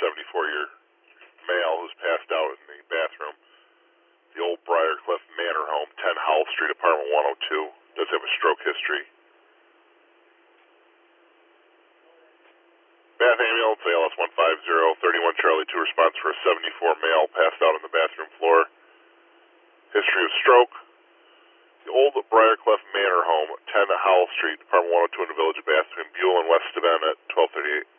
74-year male who's passed out in the bathroom. The old Briarcliff Manor Home, 10 Howell Street, apartment 102. Does have a stroke history. Bath ambulance, ALS 150, 31 Charlie 2, response for a 74 male passed out on the bathroom floor. History of stroke. The old Briarcliff Manor Home, 10 Howell Street, apartment 102 in the village of Bath, between Buell and West Steuben at 12:38.